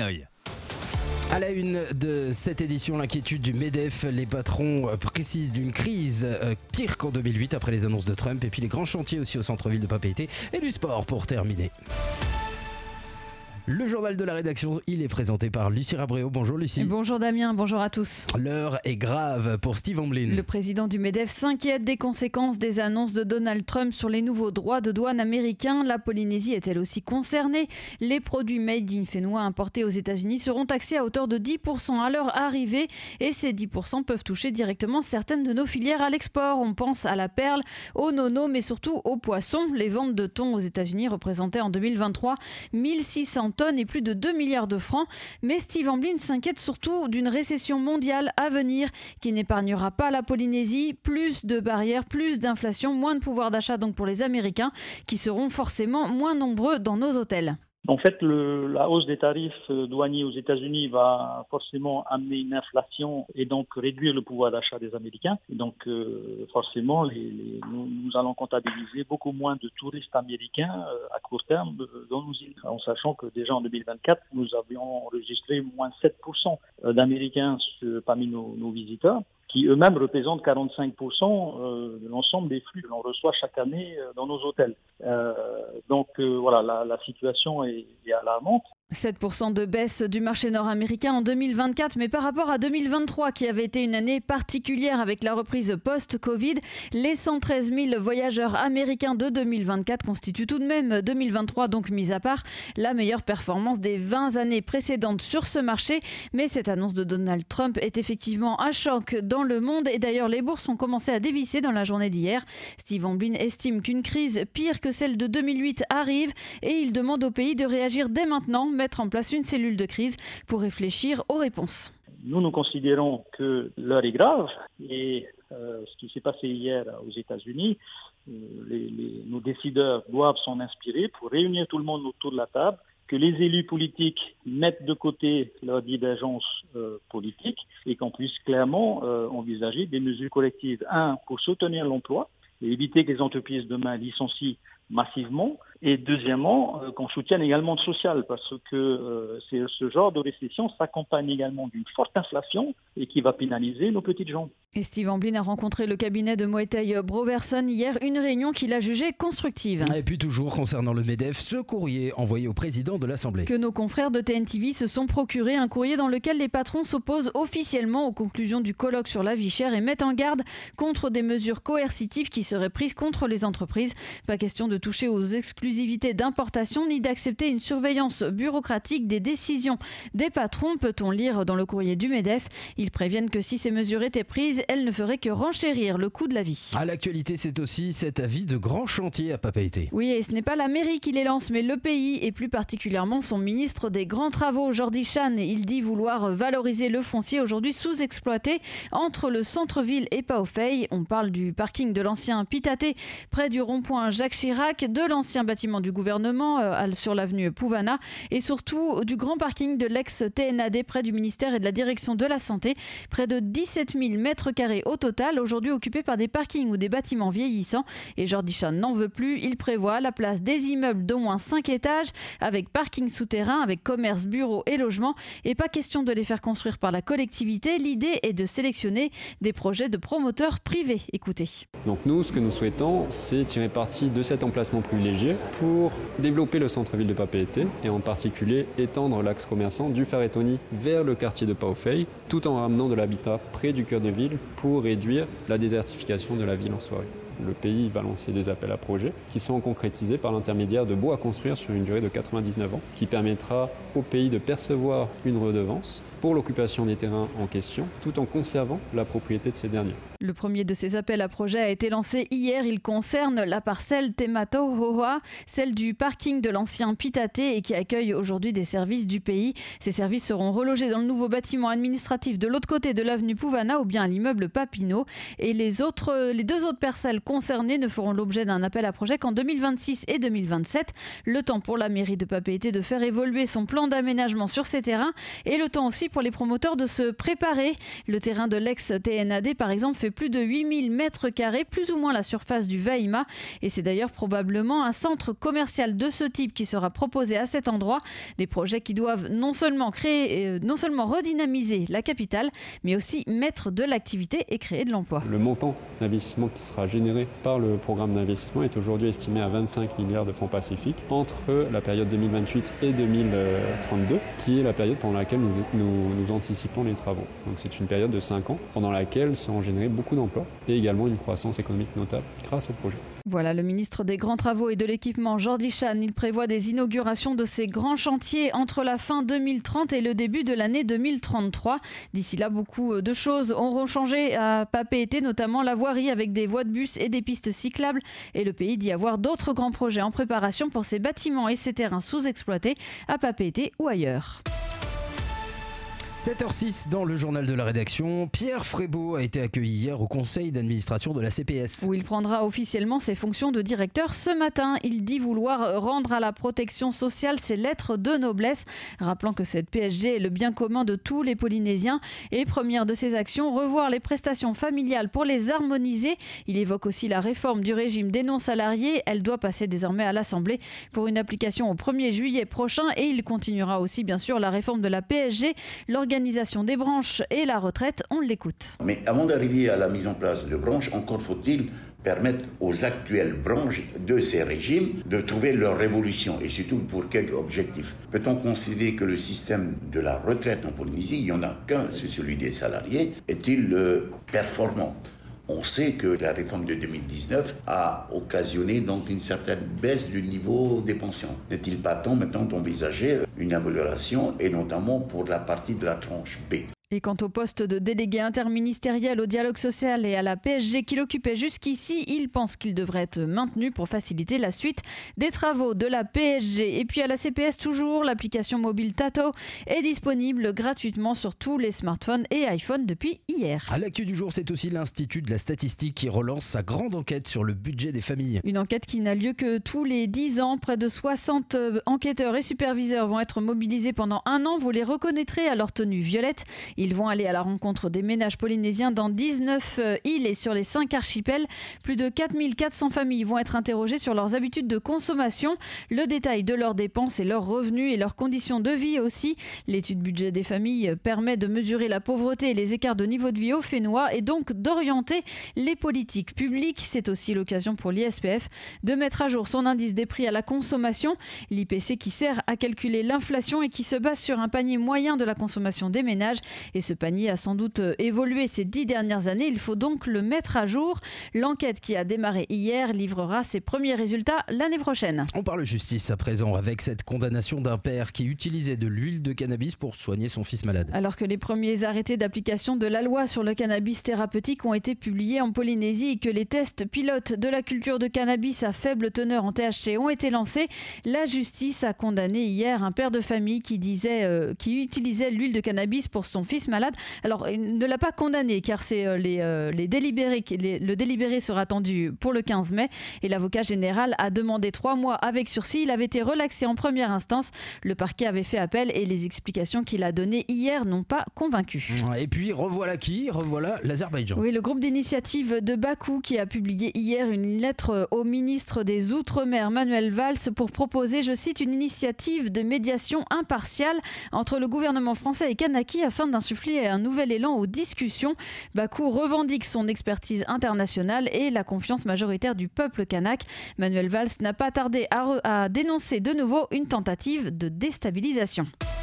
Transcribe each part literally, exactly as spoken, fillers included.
Hanoï. À la une de cette édition, l'inquiétude du MEDEF. Les patrons précisent d'une crise pire qu'en deux mille huit après les annonces de Trump. Et puis les grands chantiers aussi au centre-ville de Papeete. Et du sport pour terminer. Le journal de la rédaction, il est présenté par Lucie Rabréau. Bonjour Lucie. Bonjour Damien, bonjour à tous. L'heure est grave pour Steve Omblin. Le président du MEDEF s'inquiète des conséquences des annonces de Donald Trump sur les nouveaux droits de douane américains. La Polynésie est-elle aussi concernée ? Les produits made in Fénois importés aux États-Unis seront taxés à hauteur de dix pour cent à leur arrivée et ces dix pour cent peuvent toucher directement certaines de nos filières à l'export. On pense à la perle, au nono, mais surtout aux poissons. Les ventes de thon aux États-Unis représentaient en deux mille vingt-trois mille six cents tonnes et plus de deux milliards de francs. Mais Steve Omblin s'inquiète surtout d'une récession mondiale à venir qui n'épargnera pas la Polynésie. Plus de barrières, plus d'inflation, moins de pouvoir d'achat donc pour les Américains qui seront forcément moins nombreux dans nos hôtels. En fait, le, la hausse des tarifs douaniers aux États-Unis va forcément amener une inflation et donc réduire le pouvoir d'achat des Américains. Et donc, euh, forcément, les, les, nous, nous allons comptabiliser beaucoup moins de touristes américains euh, à court terme euh, dans nos îles. En sachant que déjà en deux mille vingt-quatre, nous avions enregistré moins sept pour cent d'Américains parmi nos, nos visiteurs, qui eux-mêmes représentent quarante-cinq pour cent de l'ensemble des flux que l'on reçoit chaque année dans nos hôtels. Euh, donc euh, voilà, la, la situation est, est alarmante. sept pour cent de baisse du marché nord-américain en deux mille vingt-quatre, mais par rapport à deux mille vingt-trois, qui avait été une année particulière avec la reprise post-Covid, les cent treize mille voyageurs américains de deux mille vingt-quatre constituent tout de même, deux mille vingt-trois donc mis à part, la meilleure performance des vingt années précédentes sur ce marché. Mais cette annonce de Donald Trump est effectivement un choc dans le monde et d'ailleurs les bourses ont commencé à dévisser dans la journée d'hier. Steve Omblin estime qu'une crise pire que celle de deux mille huit arrive et il demande au pays de réagir dès maintenant, mettre en place une cellule de crise pour réfléchir aux réponses. Nous, nous considérons que l'heure est grave et euh, ce qui s'est passé hier aux États-Unis, euh, les, les, nos décideurs doivent s'en inspirer pour réunir tout le monde autour de la table, que les élus politiques mettent de côté leur divergence euh, politique et qu'on puisse clairement euh, envisager des mesures collectives. Un, pour soutenir l'emploi et éviter que les entreprises demain licencient massivement. Et deuxièmement, euh, qu'on soutienne également le social, parce que euh, c'est, ce genre de récession s'accompagne également d'une forte inflation et qui va pénaliser nos petites gens. Et Steve Omblin a rencontré le cabinet de Moetai Broverson hier, une réunion qu'il a jugée constructive. Et puis toujours concernant le MEDEF, ce courrier envoyé au président de l'Assemblée. Que nos confrères de T N T V se sont procuré un courrier dans lequel les patrons s'opposent officiellement aux conclusions du colloque sur la vie chère et mettent en garde contre des mesures coercitives qui seraient prises contre les entreprises. Pas question de toucher aux exclusivités d'importation ni d'accepter une surveillance bureaucratique des décisions des patrons, peut-on lire dans le courrier du MEDEF. Ils préviennent que si ces mesures étaient prises, elles ne feraient que renchérir le coût de la vie. À l'actualité, c'est aussi cet avis de grand chantier à Papeete. Oui, et ce n'est pas la mairie qui les lance, mais le pays, et plus particulièrement son ministre des Grands Travaux, Jordi Chan. Il dit vouloir valoriser le foncier aujourd'hui sous-exploité entre le centre-ville et Paofei. On parle du parking de l'ancien Pitaté, près du rond-point Jacques Chirac, de l'ancien bâtiment du gouvernement euh, sur l'avenue Pouvana, et surtout du grand parking de l'ex-T N A D près du ministère et de la direction de la santé. Près de dix-sept mille mètres carrés au total, aujourd'hui occupés par des parkings ou des bâtiments vieillissants. Et Jordi Chan n'en veut plus. Il prévoit la place des immeubles d'au moins cinq étages, avec parking souterrain, avec commerce, bureaux et logements. Et pas question de les faire construire par la collectivité. L'idée est de sélectionner des projets de promoteurs privés. Écoutez. Donc nous, ce que nous souhaitons, c'est tirer parti de cet emplacement privilégié pour développer le centre-ville de Papeete et en particulier étendre l'axe commerçant du Wharetoni vers le quartier de Paofei, tout en ramenant de l'habitat près du cœur de ville pour réduire la désertification de la ville en soirée. Le pays va lancer des appels à projets qui seront concrétisés par l'intermédiaire de baux à construire sur une durée de quatre-vingt-dix-neuf ans, qui permettra au pays de percevoir une redevance pour l'occupation des terrains en question, tout en conservant la propriété de ces derniers. Le premier de ces appels à projets a été lancé hier. Il concerne la parcelle Tematohoa, celle du parking de l'ancien Pitaté et qui accueille aujourd'hui des services du pays. Ces services seront relogés dans le nouveau bâtiment administratif de l'autre côté de l'avenue Pouvana ou bien à l'immeuble Papineau. Et les, autres, les deux autres parcelles concernées ne feront l'objet d'un appel à projet qu'en deux mille vingt-six et deux mille vingt-sept. Le temps pour la mairie de Papeete de faire évoluer son plan d'aménagement sur ces terrains et le temps aussi pour les promoteurs de se préparer. Le terrain de l'ex-T N A D, par exemple, fait fait plus de huit mille mètres carrés, plus ou moins la surface du Vaima. Et c'est d'ailleurs probablement un centre commercial de ce type qui sera proposé à cet endroit. Des projets qui doivent non seulement créer, euh, non seulement redynamiser la capitale, mais aussi mettre de l'activité et créer de l'emploi. Le montant d'investissement qui sera généré par le programme d'investissement est aujourd'hui estimé à vingt-cinq milliards de francs pacifiques entre la période deux mille vingt-huit et deux mille trente-deux, qui est la période pendant laquelle nous, nous, nous anticipons les travaux. Donc c'est une période de cinq ans pendant laquelle seront générés beaucoup d'emplois et également une croissance économique notable grâce au projet. Voilà le ministre des Grands Travaux et de l'Équipement, Jordi Chan. Il prévoit des inaugurations de ces grands chantiers entre la fin deux mille trente et le début de l'année deux mille trente-trois. D'ici là, beaucoup de choses auront changé à Papeete, notamment la voirie avec des voies de bus et des pistes cyclables. Et le pays dit avoir d'autres grands projets en préparation pour ses bâtiments et ses terrains sous-exploités à Papeete ou ailleurs. sept heures six dans le journal de la rédaction. Pierre Frébault a été accueilli hier au conseil d'administration de la C P S. Où il prendra officiellement ses fonctions de directeur ce matin. Il dit vouloir rendre à la protection sociale ses lettres de noblesse, rappelant que cette P S G est le bien commun de tous les Polynésiens. Et première de ses actions, revoir les prestations familiales pour les harmoniser. Il évoque aussi la réforme du régime des non-salariés. Elle doit passer désormais à l'Assemblée pour une application au premier juillet prochain. Et il continuera aussi bien sûr la réforme de la P S G, l'organisation des branches et la retraite. On l'écoute. Mais avant d'arriver à la mise en place de branches, encore faut-il permettre aux actuelles branches de ces régimes de trouver leur révolution et surtout pour quel objectif. Peut-on considérer que le système de la retraite en Polynésie, il n'y en a qu'un, c'est celui des salariés, est-il euh, performant ? On sait que la réforme de deux mille dix-neuf a occasionné donc une certaine baisse du niveau des pensions. N'est-il pas temps maintenant d'envisager une amélioration et notamment pour la partie de la tranche B ? Et quant au poste de délégué interministériel au dialogue social et à la P S G qu'il occupait jusqu'ici, il pense qu'il devrait être maintenu pour faciliter la suite des travaux de la P S G. Et puis à la C P S toujours, l'application mobile Tato est disponible gratuitement sur tous les smartphones et iPhones depuis hier. À l'actu du jour, c'est aussi l'Institut de la statistique qui relance sa grande enquête sur le budget des familles. Une enquête qui n'a lieu que tous les dix ans. Près de soixante enquêteurs et superviseurs vont être mobilisés pendant un an. Vous les reconnaîtrez à leur tenue violette. Ils vont aller à la rencontre des ménages polynésiens dans dix-neuf îles et sur les cinq archipels. Plus de quatre mille quatre cents familles vont être interrogées sur leurs habitudes de consommation, le détail de leurs dépenses et leurs revenus et leurs conditions de vie aussi. L'étude budget des familles permet de mesurer la pauvreté et les écarts de niveau de vie au Fénois et donc d'orienter les politiques publiques. C'est aussi l'occasion pour l'I S P F de mettre à jour son indice des prix à la consommation, l'I P C qui sert à calculer l'inflation et qui se base sur un panier moyen de la consommation des ménages. Et ce panier a sans doute évolué ces dix dernières années. Il faut donc le mettre à jour. L'enquête qui a démarré hier livrera ses premiers résultats l'année prochaine. On parle justice à présent avec cette condamnation d'un père qui utilisait de l'huile de cannabis pour soigner son fils malade. Alors que les premiers arrêtés d'application de la loi sur le cannabis thérapeutique ont été publiés en Polynésie et que les tests pilotes de la culture de cannabis à faible teneur en T H C ont été lancés, la justice a condamné hier un père de famille qui disait, euh, qui utilisait l'huile de cannabis pour son fils malade. Alors, il ne l'a pas condamné car c'est euh, les, euh, les délibérés, les, le délibéré sera attendu pour le quinze mai et l'avocat général a demandé trois mois avec sursis. Il avait été relaxé en première instance. Le parquet avait fait appel et les explications qu'il a données hier n'ont pas convaincu. Et puis revoilà qui ? Revoilà l'Azerbaïdjan. Oui, le groupe d'initiative de Bakou qui a publié hier une lettre au ministre des Outre-mer Manuel Valls pour proposer, je cite, une initiative de médiation impartiale entre le gouvernement français et Kanaki afin d'insuffler un nouvel élan aux discussions. Bakou revendique son expertise internationale et la confiance majoritaire du peuple kanak. Manuel Valls n'a pas tardé à, re- à dénoncer de nouveau une tentative de déstabilisation.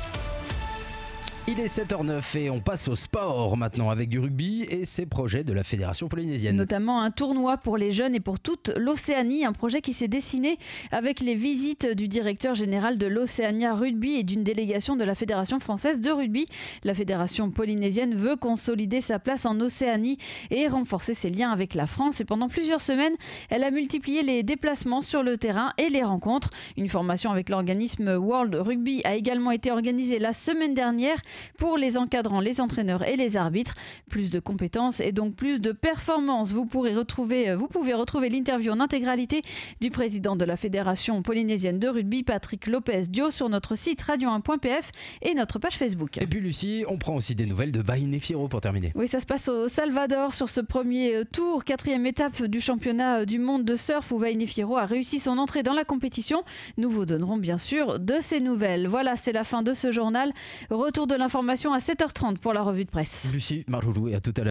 Il est sept heures neuf et on passe au sport maintenant avec du rugby et ses projets de la Fédération polynésienne. Notamment un tournoi pour les jeunes et pour toute l'Océanie, un projet qui s'est dessiné avec les visites du directeur général de l'Océania Rugby et d'une délégation de la Fédération française de rugby. La Fédération polynésienne veut consolider sa place en Océanie et renforcer ses liens avec la France. Et pendant plusieurs semaines, elle a multiplié les déplacements sur le terrain et les rencontres. Une formation avec l'organisme World Rugby a également été organisée la semaine dernière. pour les encadrants, les entraîneurs et les arbitres. Plus de compétences et donc plus de performances. Vous pourrez retrouver, vous pouvez retrouver l'interview en intégralité du président de la Fédération polynésienne de rugby, Patrick Lopez Dio, sur notre site radio un point p f et notre page Facebook. Et puis Lucie, on prend aussi des nouvelles de Baïné Fierro pour terminer. Oui, ça se passe au Salvador sur ce premier tour, quatrième étape du championnat du monde de surf où Baïné Fierro a réussi son entrée dans la compétition. Nous vous donnerons bien sûr de ces nouvelles. Voilà, c'est la fin de ce journal. Retour de l'information à sept heures trente pour la revue de presse. Lucie Maroulou, et à tout à l'heure.